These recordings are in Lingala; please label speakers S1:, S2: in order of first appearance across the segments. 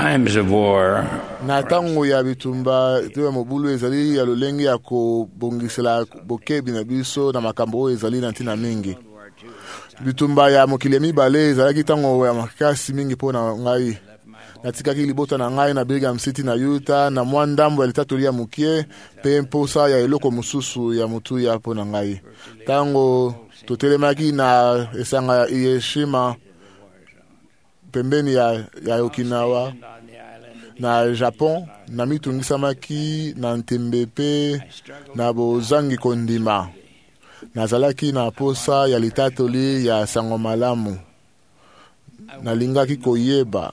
S1: times of war,
S2: na tango ya bitumba to ya mobulu ezali ya lolenge ya kobongisela bokebi na biso na makambo oyo ezali na ntina mingi. Bitumba ya mokili mibale ezalaki tango ya makasi mingi mpona ngai. Natikaki libota na ngai na Brigham City na Utah na mwa ndambo ya litatoli ya mukie pe mposa ya eloko mosusu ya mutu ya mpona ngai. Tango totelemaki na esanga ya Hiroshima pembeni ya Okinawa na Japon, na mitungisamaki na ntembe pe na bozangi kondima. Nazalaki na posa ya litatoli ya sango malamu. Nalingaki koyeba.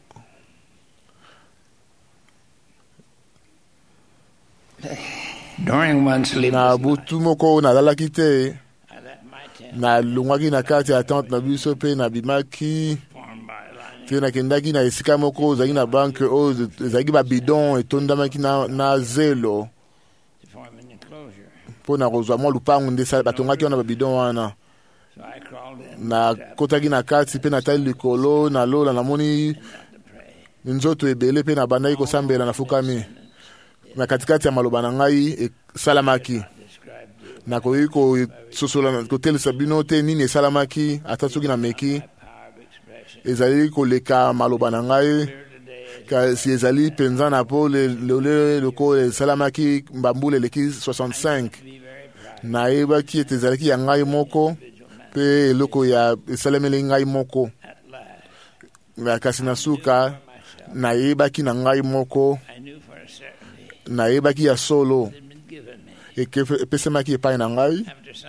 S1: during one sleep,
S2: Na butu moko nazalaki te. Na lungaki na kati ya tente na biso pe na bimaki. Te na kendaki na esika moko zaki na banke o zaki ba bidon etondamaki na zelo. Po na rozwa mwa lupangu ndesa batongaki wana ba bidon wana. Na kotaki na kati pe na tali likolo na lola na moni nzoto ebele pe na bandaki kosambela na fukami. Na katikati ya maloba na ngai salamaki. Na koyiko sosola kotelisa bino te nini salamaki atasuki na meki. Ezali koleka maloba na ngai kasi ezali penza na po le loko salamaki mbambule leki 65. Na ebaki ezalaki ya ngai moko pe eloko ya esalemeli ngai moko. Na kasi na suka na ebaki na ngai moko na ebaki ya solo epesemaki epai na ngai.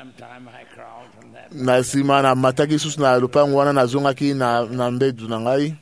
S2: Na sima na mataki susu na lupangu wana nazongaki na mbedu na ngai.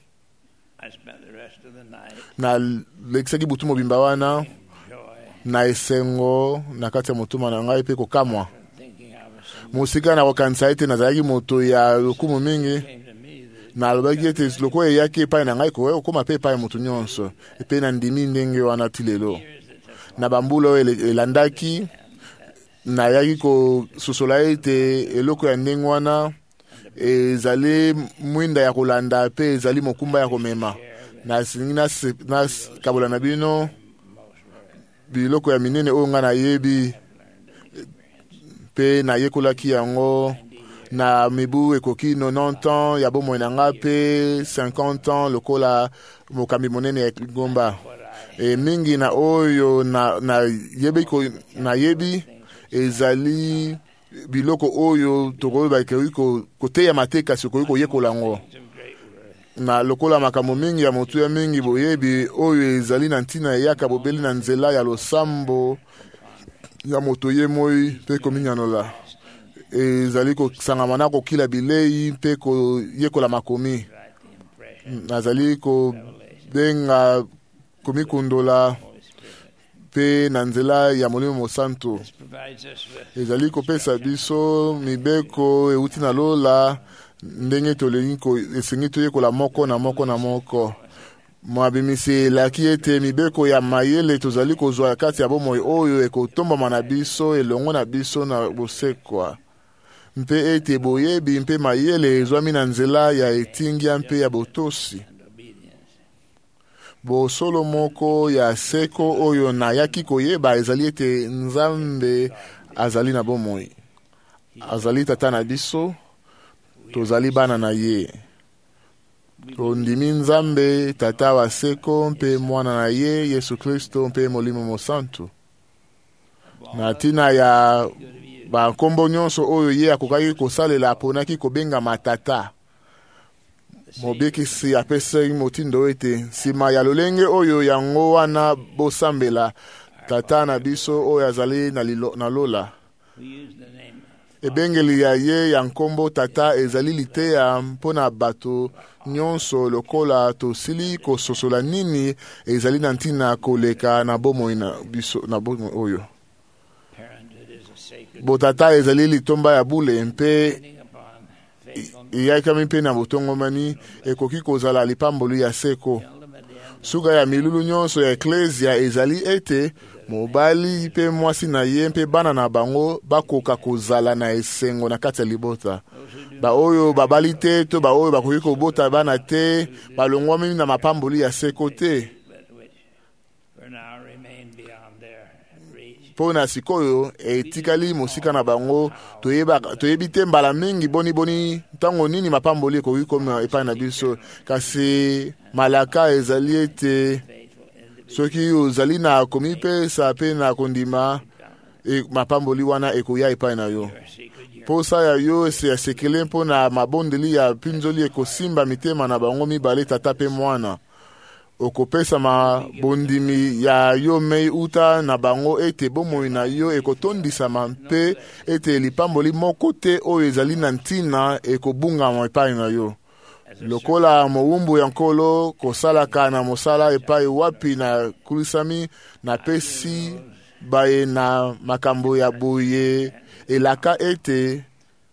S2: Na lekisaki butu mobimba wana na esengo na kati ya motuma na ngai pe kokamwa. Musika na kokanisa ete nazalaki moto ya lokumu mingi. Na alobaki ete loko eyaki epai na ngai okoma pe epai motu nyonso. Epe na ndimi ndenge wana tilelo. Na bambulo elandaki na yaki ko sosola ete eloko ya ndenge wana ezali mwinda ya kolanda pe ezali mokumba ya komema. Na singi na kabola na bino biloko ya minene oyo nga na yebi pe na yekolaki yango na mibu ekoki 90 ans ya bomoi na nga pe 50 ans lokola mokambi monene ya Gomba. Mingi na oyo na yebi ezali biloko oyo tokoyeba koteya mateka sokoyi koyekola ngo. Na lokola makambo mingi ya motu ya mingi boyebi oyo ezali na ntina eyaka bobeli na nzela ya losambo ya moto ye moi pe kominyanola. Ezali kosangama na kokila bilei pe koyekola makomi. Nazali kobenga komikundola pe na nzela ya Molimo Mosantu. Ezali kopesa biso mibeko euti na lola ndenge tolingi esengi toyekola moko na moko na moko. Mwabimisi elaki ete mibeko ya mayele tozali kozwa kati ya bomoi oyo ekotombama na biso elongo na biso na bosekwa. Mpe ete boyebi mpe mayele ezwami na nzela ya etingia mpe ya botosi. Bosolo moko ya seko oyo na yaki koyeba ezali ete Nzambe azali na bomoi. Azali tata na biso, tozali bana na ye. Tondimi Nzambe tata wa seko mpe mwana na ye Yesu Kristo mpe Molimo Mosantu. Na tina ya bankombo nyonso oyo ye akokaki kosalela aponaki kobenga matata. Mobekisi apesaki motindo ete nsima ya lolenge oyo yango wana bosambela tata na biso oyo azali na lola. Ebengeli ya ye ya nkombo tata ezali liteya mpona bato nyonso lokola tosili kososola nini ezali na ntina koleka na bomoi na biso na bomoi oyo. Botata ezali litomba ya bule mpe iyakami mpe na botongomani ekoki kozala lipamboli ya seko. suka ya milulu nyonso ya eklezia ezali ete mobali mpe mwasi na ye mpe bana na bango bakoka kozala na esengo na kati ya libota. Baoyo babali te to baoyo bakoki kobota bana te balongwami na mapamboli ya seko te. Pona sikoyo etikali mosika na bango toyebi te mbala mingi boni ntango nini mapamboli ekoki koma epai na biso, kasi malaka ezali ete soki ozali na komipesa mpe na kondima mapamboli wana ekoya epai na yo. Posa ya yo ya sekele mpo na mabondeli ya pinzoli ekosimba mitema na bango mibale tata mpe mwana. Okopesa mabondimi ya yo mei uta na bango ete bomoi na yo ekotondisama mpe ete lipamboli moko te oyo ezali na ntina ekobungama epai na yo. Lokola mowumbu ya nkolo kosalaka na mosala epai wapi na kulisami na pesi baye na makambo ya boye elaka ete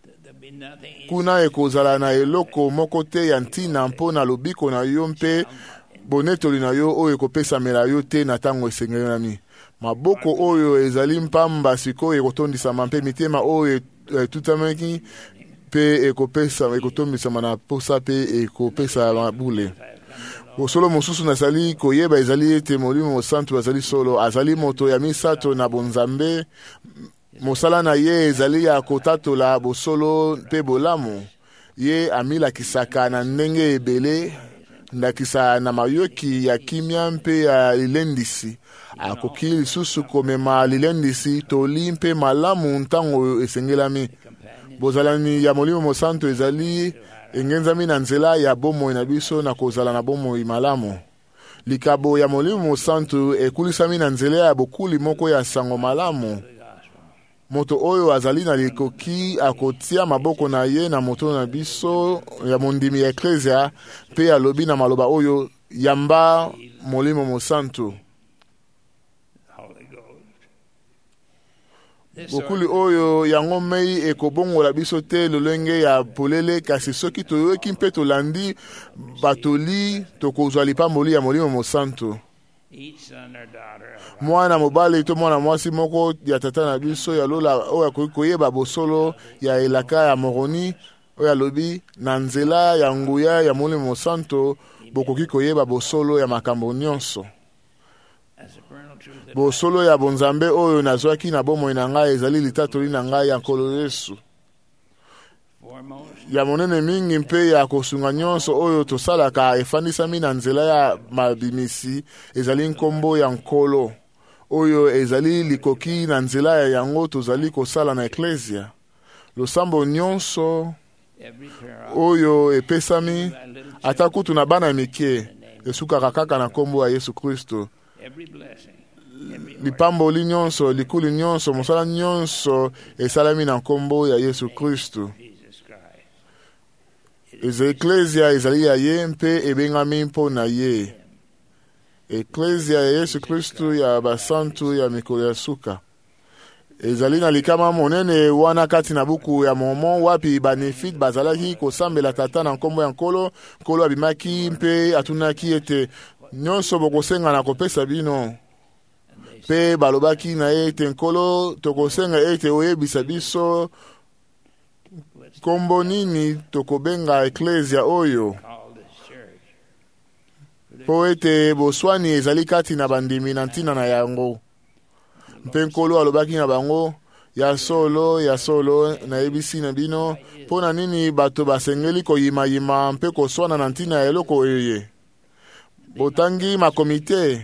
S2: kuna ekozala na eloko moko te ya ntina mpo na lobiko na yo mpe bonetoli na yo oyo ekopesamela yo te na ntango esengelami. Maboko oyo ezali mpamba sikoyo ekotondisama mpe mitema oyo etutamaki mpe ekotombisama na posa mpe ekopesa mabule. Bosolo mosusu nazali koyeba ezali ete Molimo Mosantu azali solo, azali moto ya misato na bonzambe. Mosala na ye ezali ya kotatola bosolo mpe bolamu. Ye amilakisaka na ndenge ebele, ndakisa na mayoki ya kimia mpe ya lilendisi. Akoki lisusu komema lilendisi toli mpe malamu ntango esengelami. Bozalani ya Molimo Mosantu ezali engenzami na nzela ya bomoi na biso na kozala na bomoi malamu. Likabo ya Molimo Mosantu ekulisami na nzela ya bokuli moko ya sango malamu. Moto oyo azali na likoki akotia maboko na ye na moto na biso ya mondimi ya eklezia mpe alobi na maloba oyo yamba Molimo Mosantu. Bokuli oyo yango mei ekobongola biso te lolenge ya polele, kasi soki toyoki mpe tolandi batoli tokozwa lipamboli ya Molimo Mosantu. Mwana mobali to mwana mwasi moko ya tata na biso ya lola oyo koyeba bosolo ya elaka ya moroni oyo alobi na nzela ya nguya ya Molimo Mosantu bokoki koyeba bosolo ya makambo nyonso. Bosolo ya bonzambe oyo nazwaki na bomoi na ngai ezali litatoli na ngai ya nkolo Yesu. Ya monene mingi mpe ya kosunga nyonso oyo tosalaka efandisami na nzela ya mabimisi ezali nkombo ya nkolo oyo ezali likoki na nzela ya yango tozali kosala na eklezia. Losambo nyonso oyo epesami ata kutu na bana mike esukaka kaka na nkombo ya Yesu Kristo. Lipamboli nyonso, likuli nyonso, mosala nyonso esalami na nkombo ya Yesu Kristo. Eklezia ezali ya ye mpe ebengami mpo na ye. Eklezia ya Yesu Kristo ya basantu ya mikolo ya suka. Ezali na likama monene wana kati na buku ya Mormon wapi banefit bazalaki kosambela tata na nkombo ya nkolo. Nkolo abimaki mpe atunaki ete nyonso bokosenga na kopesa bino. Pe balobaki na ete nkolo tokosenga ete oyebisa biso kombo nini tokobenga eklezia oyo. Po ete boswani ezali kati na bandimi na ntina na yango. Mpe nkolo alobaki na bango ya solo na ebisi na bino pona nini bato basengeli koyima mpe koswana na ntina ya eloko eye. Botangi makomite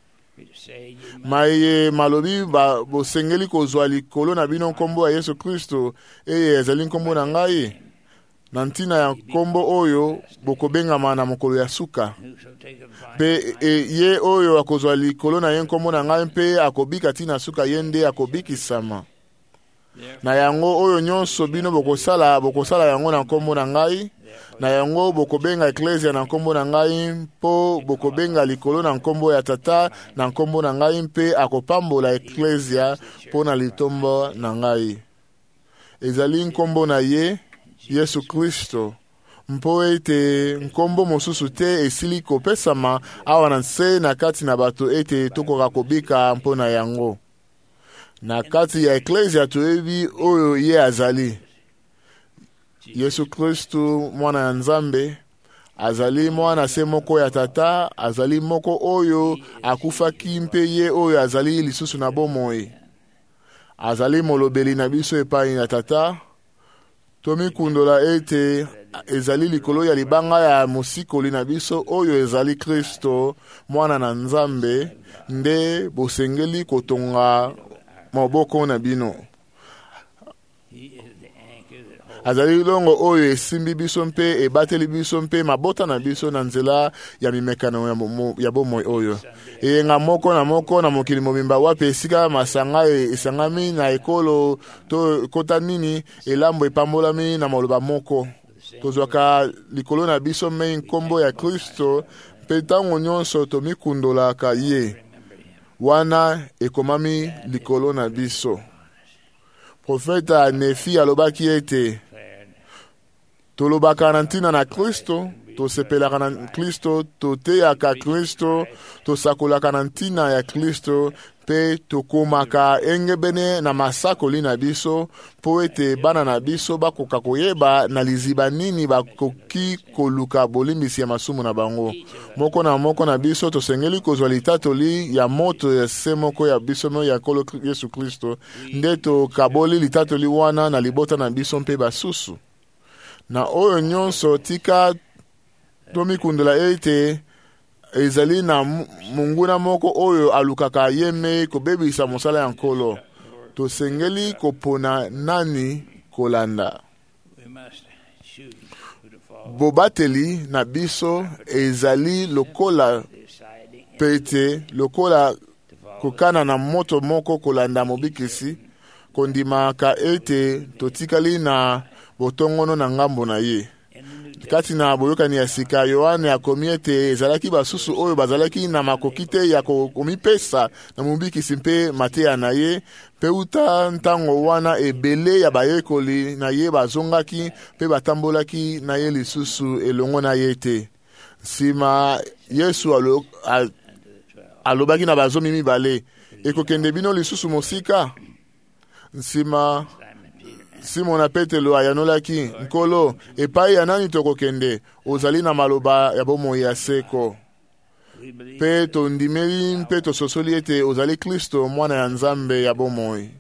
S2: maye malobi bosengeli kozwa likolo na bino nkombo ya Yesu Kristo eye ezali nkombo na ngai. Na ntina ya nkombo oyo bokobengama na mokolo ya suka. Pe ye oyo akozwa likolo na ye nkombo na ngai mpe akobika tina suka ye nde akobikisama. Na yango oyo nyonso bino bokosala yango na nkombo na ngai. Na yango bokobenga eklezia na nkombo na ngai mpo bokobenga likolo na nkombo ya tata na nkombo na ngai mpe akopambola eklezia mpo na litombo na ngai. Ezali nkombo na ye Yesu Kristo mpo ete nkombo mosusu te esili kopesama awa na nse na kati na bato ete tokoka kobika mpo na yango. Na kati ya eklesia toyebi oyo ye azali. Yesu Kristu mwana ya Nzambe azali mwana se moko ya tata, azali moko oyo akufaki mpe ye oyo azali lisusu na bomoi. Azali molobeli na biso epai na tata. Tomikundola ete ezali likolo ya libanga ya mosikoli na biso oyo ezali Kristo mwana na Nzambe nde bosengeli kotonga maboko na bino. Azali longo oyo esimbi biso mpe ebateli biso mpe mabota na biso na nzela ya mimekano ya bomoi oyo. Eyenga moko na mokili mobimba wapi esika masanga esangami na ekolo to kota nini elambo epambolami na maloba moko. Tozwaka likolo na biso mei nkombo ya Kristo mpe ntango nyonso tomikundolaka ye. Wana ekomami likolo na biso. Profeta Nefi alobaki ete tolobaka na ntina na Kristo, tosepelaka na Kristo, toteyaka Kristo, tosakolaka na ntina ya Kristo, pe tokomaka engebene na masakoli na biso, po ete bana na biso bakoka koyeba na liziba nini bakoki koluka bolimbisi ya masumu na bango. Moko na biso tosengeli kozwa litatoli ya moto ya se moko ya biso ya kolo Yesu Kristo, nde tokaboli litatoli wana na libota na biso mpe basusu. Na oyo nyonso tika tomikundula ete ezali na munguna moko oyo alukaka yeme kobebisa mosala ya nkolo. Tosengeli kopona nani kolanda. Bobateli na biso ezali lokola pete, lokola kokana na moto moko kolanda mobikisi, kondimaka ete totikali na botongono na ngambo na ye. Kati na boyokani ya sika Yohane akomi ete ezalaki basusu oyo bazalaki na makoki te ya komipesa na mobikisi mpe mateya na ye, pe uta ntango wana ebele ya bayekoli na ye bazongaki mpe batambolaki na ye lisusu elongo na ye te. Nsima Yesu alobaki na bazomi mibale, ekokende bino lisusu mosika? Nsima Simona Petelo ayanolaki, nkolo, epai ya nani tokokende? Ozali na maloba ya bomoi ya seko. Pe tondimeli mpe tososoli ete ozali Kristo mwana ya Nzambe ya bomoi.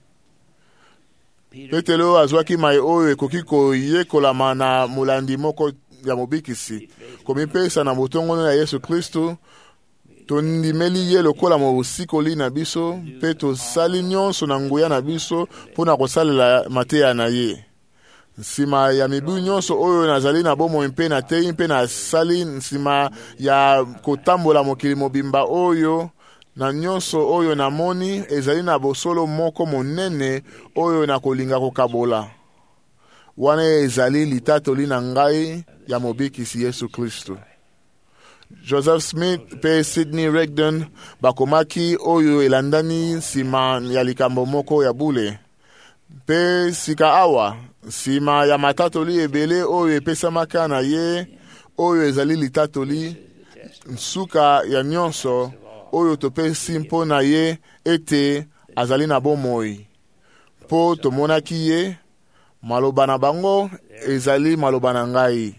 S2: Petelo azwaki mai oyo ekoki koyekolama na molandi moko ya mobikisi, komipesa na botongono ya Yesu Kristo. Tondimeli ye lokola mosikoli na biso, mpe tosali nyonso na nguya na biso mpona kosalela mateya na ye. Nsima ya mibu nyonso oyo nazali na bomoi mpe na teyi mpe na sali, nsima ya kotambola mokili mobimba oyo, na nyonso oyo namoni ezali na bosolo moko monene oyo na kolinga kokabola. Wana ezali litatoli na ngai ya mobikisi Yesu Kristo. Joseph Smith pe Sidney Rigdon bakomaki oyo elandani nsima ya likambo moko ya bule. Pe sika awa, nsima ya matatoli ebele oyo epesamaka na ye, oyo ezali litatoli nsuka ya nyonso oyo topesi mpo na ye ete azali na bomoi. Po tomonaki ye, maloba na bango ezali maloba na ngai.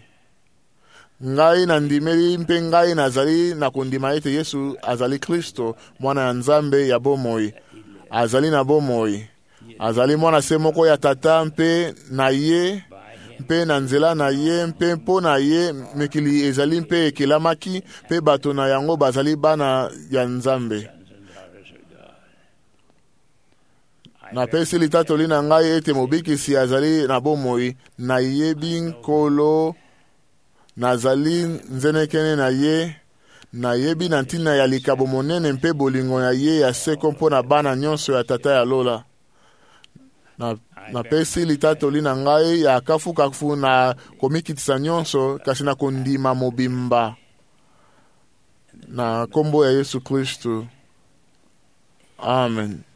S2: Ngai na ndimeli mpe ngai nazali na kondima ete Yesu azali Kristo mwana ya Nzambe ya bomoi. Azali na bomoi. Azali mwana se moko ya tata mpe na ye, mpe na nzela na ye, mpe mpo na ye mekili ezali mpe ekelamaki, mpe bato na yango bazali bana ya Nzambe. Napesi litatoli na ngai ete mobikisi azali na bomoi, na yebi nkolo nazali nzenekene na ye, na yebi na ntina ya likabo monene mpe bolingo na ye ya seko mpo na bana nyonso ya tata ya lola. Napesi litatoli na ngai ya kafu na komikitisa nyonso, kasi na kondima mobimba na kombo ya Yesu Kristo. Amen.